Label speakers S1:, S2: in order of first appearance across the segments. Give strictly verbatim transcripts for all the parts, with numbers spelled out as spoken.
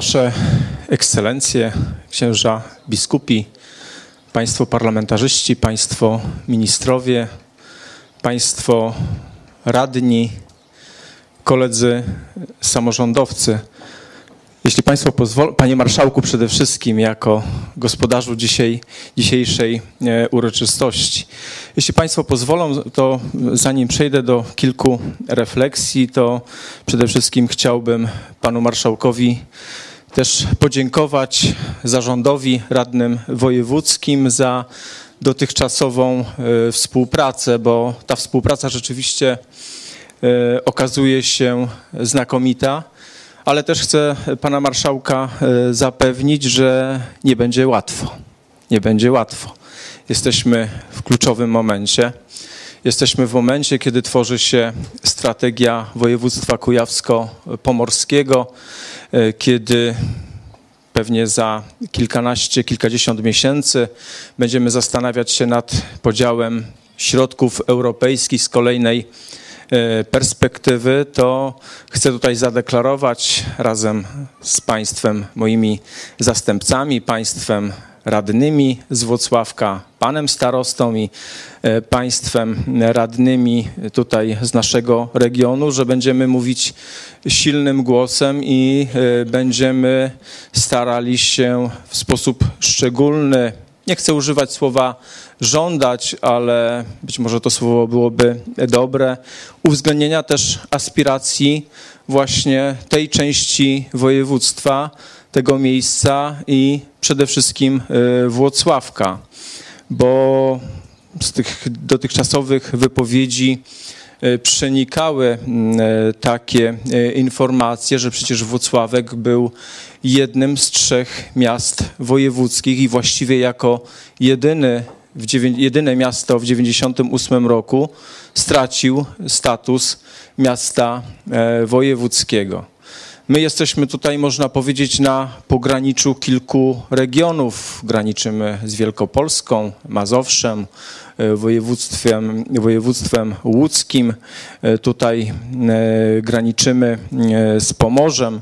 S1: Wasze ekscelencje, księża biskupi, państwo parlamentarzyści, państwo ministrowie, państwo radni, koledzy samorządowcy. Jeśli państwo pozwolą, panie marszałku przede wszystkim jako gospodarzu dzisiaj, dzisiejszej e, uroczystości. Jeśli państwo pozwolą, to zanim przejdę do kilku refleksji, to przede wszystkim chciałbym panu marszałkowi też podziękować, zarządowi, radnym wojewódzkim za dotychczasową e, współpracę, bo ta współpraca rzeczywiście e, okazuje się znakomita. Ale też chcę pana marszałka zapewnić, że nie będzie łatwo. Nie będzie łatwo. Jesteśmy w kluczowym momencie. Jesteśmy w momencie, kiedy tworzy się strategia województwa kujawsko-pomorskiego, kiedy pewnie za kilkanaście, kilkadziesiąt miesięcy będziemy zastanawiać się nad podziałem środków europejskich z kolejnej perspektywy, to chcę tutaj zadeklarować razem z państwem, moimi zastępcami, państwem radnymi z Włocławka, panem starostą i państwem radnymi tutaj z naszego regionu, że będziemy mówić silnym głosem i będziemy starali się w sposób szczególny, nie chcę używać słowa żądać, ale być może to słowo byłoby dobre, uwzględnienia też aspiracji właśnie tej części województwa, tego miejsca i przede wszystkim Włocławka, bo z tych dotychczasowych wypowiedzi przenikały takie informacje, że przecież Włocławek był jednym z trzech miast wojewódzkich i właściwie jako jedyny, jedyne miasto w dziewięćdziesiątym ósmym roku stracił status miasta wojewódzkiego. My jesteśmy tutaj, można powiedzieć, na pograniczu kilku regionów. Graniczymy z Wielkopolską, Mazowszem, województwem, województwem łódzkim. Tutaj graniczymy z Pomorzem,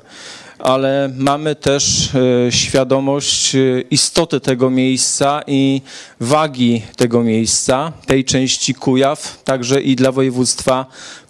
S1: ale mamy też świadomość istoty tego miejsca i wagi tego miejsca, tej części Kujaw, także i dla województwa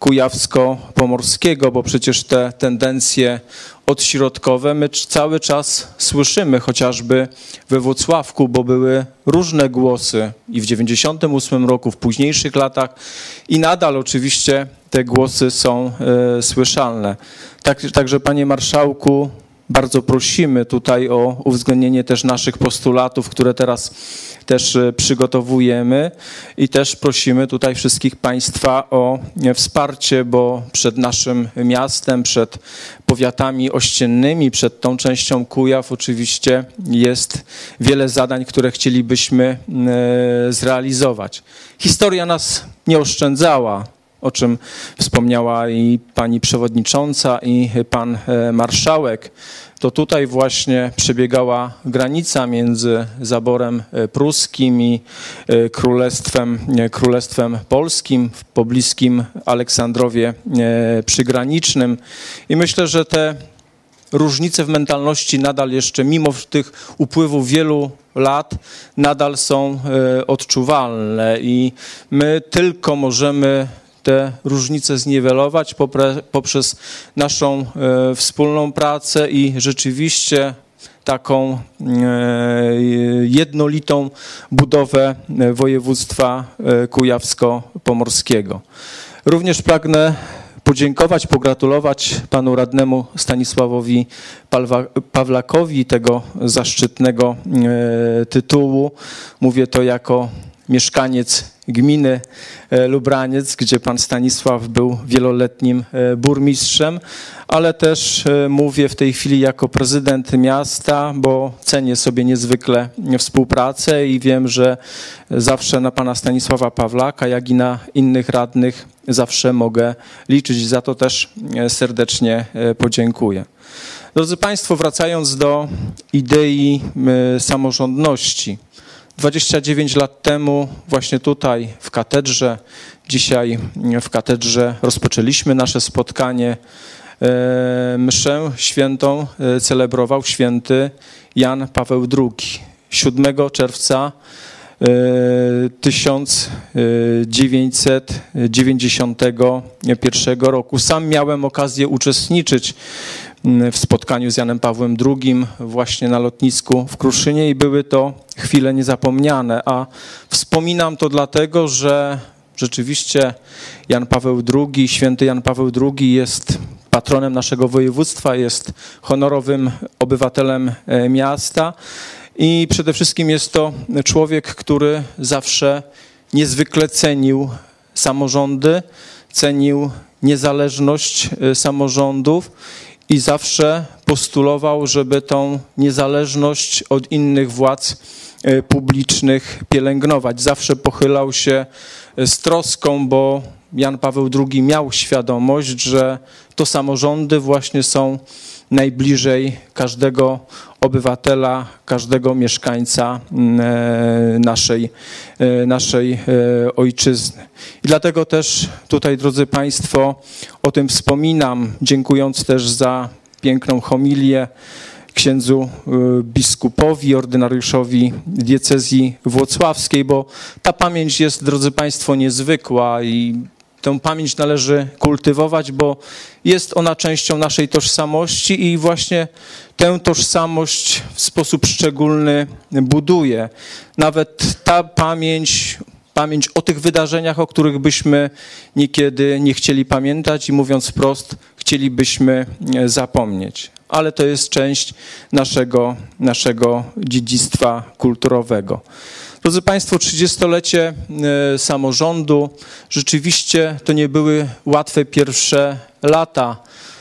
S1: kujawsko-pomorskiego, bo przecież te tendencje odśrodkowe my cały czas słyszymy, chociażby we Włocławku, bo były różne głosy i w dziewięćdziesiątym ósmym roku, w późniejszych latach i nadal oczywiście te głosy są y, słyszalne. Tak, także panie marszałku, bardzo prosimy tutaj o uwzględnienie też naszych postulatów, które teraz też przygotowujemy i też prosimy tutaj wszystkich państwa o wsparcie, bo przed naszym miastem, przed powiatami ościennymi, przed tą częścią Kujaw oczywiście jest wiele zadań, które chcielibyśmy zrealizować. Historia nas nie oszczędzała, o czym wspomniała i pani przewodnicząca, i pan marszałek. To tutaj właśnie przebiegała granica między zaborem pruskim i królestwem, królestwem polskim w pobliskim Aleksandrowie przygranicznym. I myślę, że te różnice w mentalności nadal jeszcze, mimo tych upływów wielu lat, nadal są odczuwalne i my tylko możemy te różnice zniwelować poprzez naszą e, wspólną pracę i rzeczywiście taką e, jednolitą budowę województwa e, kujawsko-pomorskiego. Również pragnę podziękować, pogratulować panu radnemu Stanisławowi Pawlakowi tego zaszczytnego e, tytułu. Mówię to jako mieszkaniec gminy Lubraniec, gdzie pan Stanisław był wieloletnim burmistrzem, ale też mówię w tej chwili jako prezydent miasta, bo cenię sobie niezwykle współpracę i wiem, że zawsze na pana Stanisława Pawlaka, jak i na innych radnych zawsze mogę liczyć. Za to też serdecznie podziękuję. Drodzy państwo, wracając do idei samorządności. dwadzieścia dziewięć lat temu właśnie tutaj w katedrze, dzisiaj w katedrze rozpoczęliśmy nasze spotkanie mszę świętą celebrował święty Jan Paweł drugi. siódmego czerwca tysiąc dziewięćset dziewięćdziesiątego pierwszego roku. Sam miałem okazję uczestniczyć w spotkaniu z Janem Pawłem drugim właśnie na lotnisku w Kruszynie i były to chwile niezapomniane, a wspominam to dlatego, że rzeczywiście Jan Paweł drugi, święty Jan Paweł drugi jest patronem naszego województwa, jest honorowym obywatelem miasta i przede wszystkim jest to człowiek, który zawsze niezwykle cenił samorządy, cenił niezależność samorządów i zawsze postulował, żeby tą niezależność od innych władz publicznych pielęgnować. Zawsze pochylał się z troską, bo Jan Paweł drugi miał świadomość, że to samorządy właśnie są najbliżej każdego obywatela, każdego mieszkańca naszej, naszej ojczyzny. I dlatego też tutaj, drodzy Państwo, o tym wspominam, dziękując też za piękną homilię księdzu biskupowi, ordynariuszowi diecezji włocławskiej, bo ta pamięć jest, drodzy Państwo, niezwykła i tę pamięć należy kultywować, bo jest ona częścią naszej tożsamości i właśnie tę tożsamość w sposób szczególny buduje. Nawet ta pamięć, pamięć o tych wydarzeniach, o których byśmy niekiedy nie chcieli pamiętać i mówiąc wprost, chcielibyśmy zapomnieć. Ale to jest część naszego, naszego dziedzictwa kulturowego. Drodzy Państwo, trzydziestolecie samorządu, rzeczywiście to nie były łatwe pierwsze lata.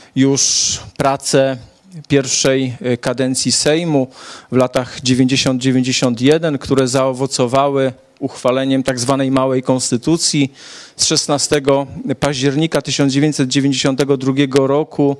S1: Już prace pierwszej kadencji Sejmu w latach dziewięćdziesiąt dziewięćdziesiąt jeden, które zaowocowały uchwaleniem tak zwanej małej konstytucji z szesnastego października tysiąc dziewięćset dziewięćdziesiątego drugiego roku,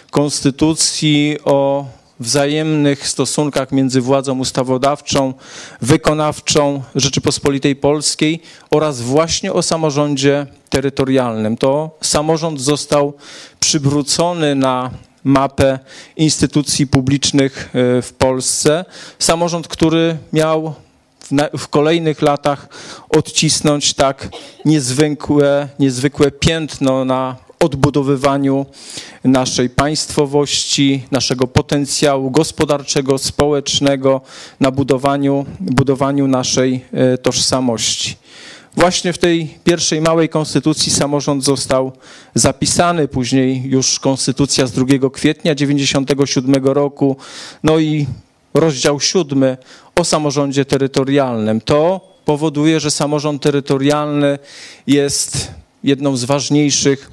S1: konstytucji o wzajemnych stosunkach między władzą ustawodawczą, wykonawczą Rzeczypospolitej Polskiej oraz właśnie o samorządzie terytorialnym. To samorząd został przywrócony na mapę instytucji publicznych w Polsce. Samorząd, który miał w, na, w kolejnych latach odcisnąć tak niezwykłe, niezwykłe piętno na odbudowywaniu naszej państwowości, naszego potencjału gospodarczego, społecznego, na budowaniu, budowaniu naszej tożsamości. Właśnie w tej pierwszej małej konstytucji samorząd został zapisany, później już konstytucja z drugiego kwietnia dziewięćdziesiątego siódmego roku, no i rozdział siódmy o samorządzie terytorialnym. To powoduje, że samorząd terytorialny jest jedną z ważniejszych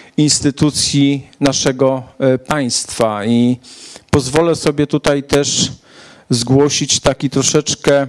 S1: instytucji naszego państwa i pozwolę sobie tutaj też zgłosić taki troszeczkę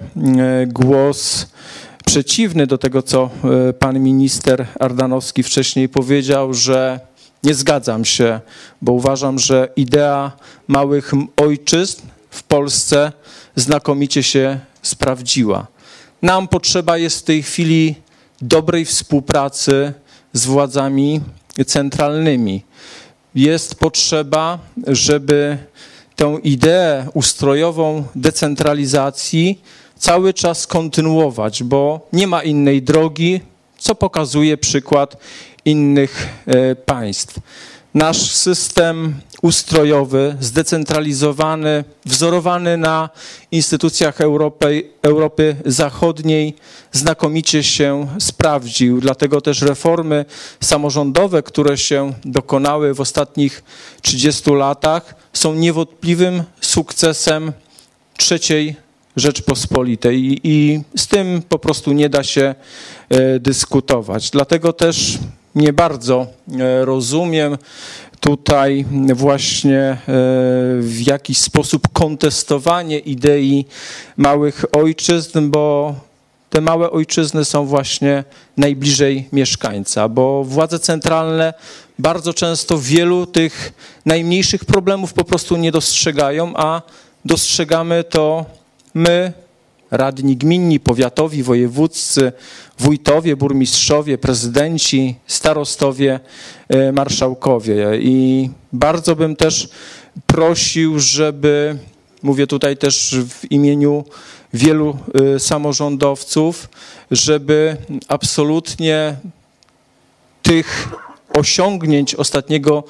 S1: głos przeciwny do tego, co pan minister Ardanowski wcześniej powiedział, że nie zgadzam się, bo uważam, że idea małych ojczyzn w Polsce znakomicie się sprawdziła. Nam potrzeba jest w tej chwili dobrej współpracy z władzami centralnymi. Jest potrzeba, żeby tę ideę ustrojową decentralizacji cały czas kontynuować, bo nie ma innej drogi, co pokazuje przykład innych państw. Nasz system ustrojowy, zdecentralizowany, wzorowany na instytucjach Europy, Europy Zachodniej, znakomicie się sprawdził. Dlatego też reformy samorządowe, które się dokonały w ostatnich trzydziestu latach, są niewątpliwym sukcesem trzeciej Rzeczpospolitej i, i z tym po prostu nie da się e, dyskutować. Dlatego też nie bardzo e, rozumiem tutaj właśnie e, w jakiś sposób kontestowanie idei małych ojczyzn, bo te małe ojczyzny są właśnie najbliżej mieszkańca, bo władze centralne bardzo często wielu tych najmniejszych problemów po prostu nie dostrzegają, a dostrzegamy to my, radni gminni, powiatowi, wojewódzcy, wójtowie, burmistrzowie, prezydenci, starostowie, marszałkowie. I bardzo bym też prosił, żeby, mówię tutaj też w imieniu wielu samorządowców, żeby absolutnie tych osiągnięć ostatniego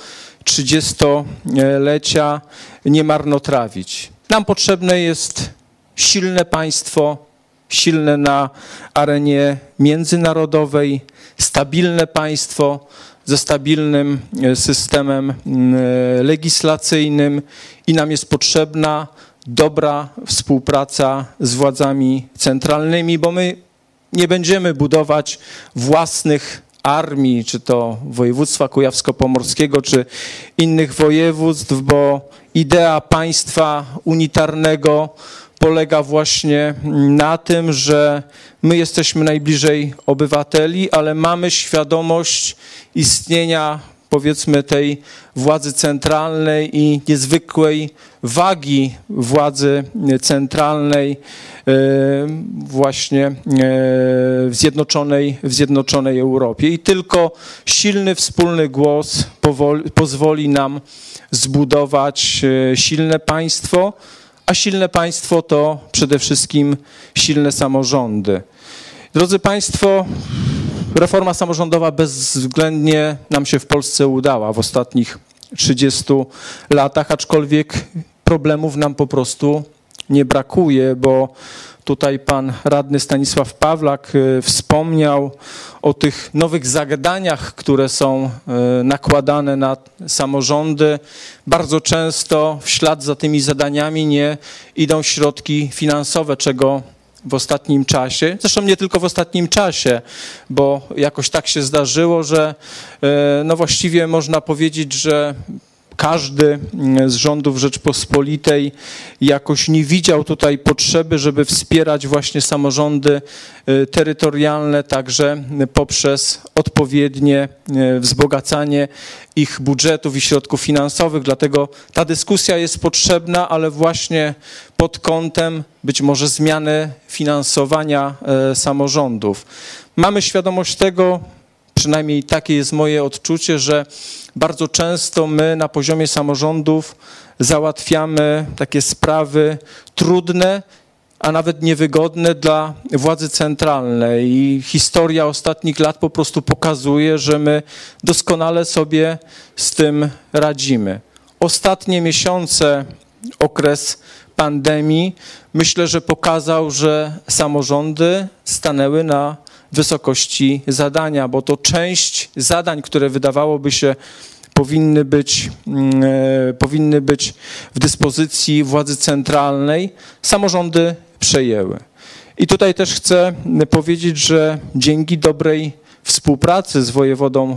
S1: trzydziestolecia nie marnotrawić. Nam potrzebne jest silne państwo, silne na arenie międzynarodowej, stabilne państwo ze stabilnym systemem legislacyjnym i nam jest potrzebna dobra współpraca z władzami centralnymi, bo my nie będziemy budować własnych armii, czy to województwa kujawsko-pomorskiego, czy innych województw, bo idea państwa unitarnego polega właśnie na tym, że my jesteśmy najbliżej obywateli, ale mamy świadomość istnienia, powiedzmy, tej władzy centralnej i niezwykłej wagi władzy centralnej właśnie w zjednoczonej, w zjednoczonej Europie. I tylko silny wspólny głos powoli, pozwoli nam zbudować silne państwo, a silne państwo to przede wszystkim silne samorządy. Drodzy Państwo, reforma samorządowa bezwzględnie nam się w Polsce udała w ostatnich trzydziestu latach, aczkolwiek problemów nam po prostu nie brakuje, bo tutaj pan radny Stanisław Pawlak wspomniał o tych nowych zadaniach, które są nakładane na samorządy. Bardzo często w ślad za tymi zadaniami nie idą środki finansowe, czego w ostatnim czasie, zresztą nie tylko w ostatnim czasie, bo jakoś tak się zdarzyło, że no właściwie można powiedzieć, że każdy z rządów Rzeczpospolitej jakoś nie widział tutaj potrzeby, żeby wspierać właśnie samorządy terytorialne, także poprzez odpowiednie wzbogacanie ich budżetów i środków finansowych. Dlatego ta dyskusja jest potrzebna, ale właśnie pod kątem być może zmiany finansowania samorządów. Mamy świadomość tego, przynajmniej takie jest moje odczucie, że bardzo często my na poziomie samorządów załatwiamy takie sprawy trudne, a nawet niewygodne dla władzy centralnej. I historia ostatnich lat po prostu pokazuje, że my doskonale sobie z tym radzimy. Ostatnie miesiące, okres pandemii, myślę, że pokazał, że samorządy stanęły na wysokości zadania, bo to część zadań, które wydawałoby się powinny być, e, powinny być w dyspozycji władzy centralnej, samorządy przejęły. I tutaj też chcę powiedzieć, że dzięki dobrej współpracy z wojewodą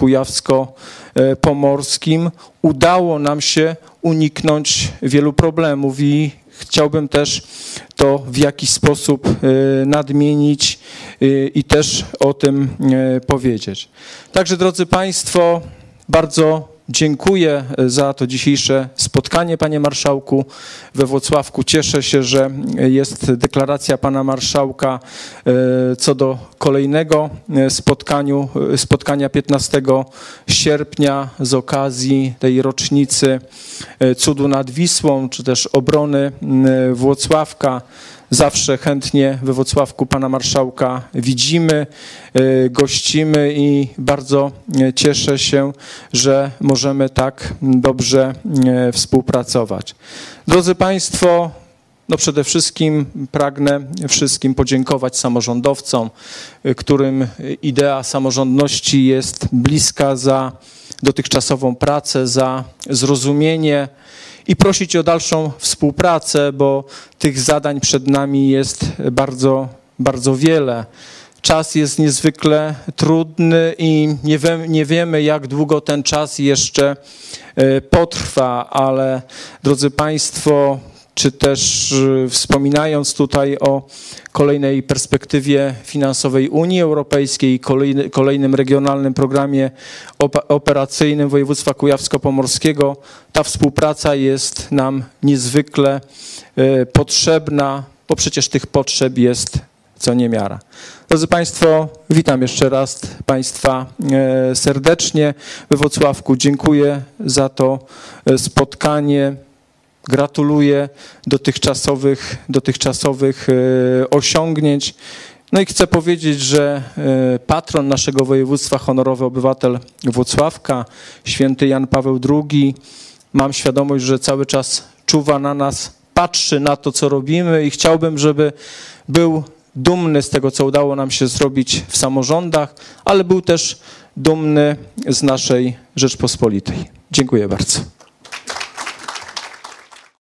S1: kujawsko-pomorskim udało nam się uniknąć wielu problemów i chciałbym też to w jakiś sposób nadmienić i też o tym powiedzieć. Także, drodzy Państwo, bardzo dziękuję za to dzisiejsze spotkanie, panie marszałku, we Włocławku. Cieszę się, że jest deklaracja pana marszałka co do kolejnego spotkaniu, spotkania piętnastego sierpnia z okazji tej rocznicy cudu nad Wisłą, czy też obrony Włocławka. Zawsze chętnie we Włocławku pana marszałka widzimy, gościmy i bardzo cieszę się, że możemy tak dobrze współpracować. Drodzy Państwo, no przede wszystkim pragnę wszystkim podziękować samorządowcom, którym idea samorządności jest bliska, za dotychczasową pracę, za zrozumienie i prosić o dalszą współpracę, bo tych zadań przed nami jest bardzo, bardzo wiele. Czas jest niezwykle trudny i nie, wie, nie wiemy, jak długo ten czas jeszcze potrwa, ale drodzy Państwo, czy też wspominając tutaj o kolejnej perspektywie finansowej Unii Europejskiej, kolejny, kolejnym regionalnym programie operacyjnym województwa kujawsko-pomorskiego, ta współpraca jest nam niezwykle potrzebna. bo przecież tych potrzeb jest co niemiara. Drodzy Państwo, witam jeszcze raz Państwa serdecznie we Włocławku. Dziękuję za to spotkanie. Gratuluję dotychczasowych, dotychczasowych osiągnięć. No i chcę powiedzieć, że patron naszego województwa, honorowy obywatel Włocławka, święty Jan Paweł drugi, mam świadomość, że cały czas czuwa na nas, patrzy na to, co robimy i chciałbym, żeby był dumny z tego, co udało nam się zrobić w samorządach, ale był też dumny z naszej Rzeczpospolitej. Dziękuję bardzo.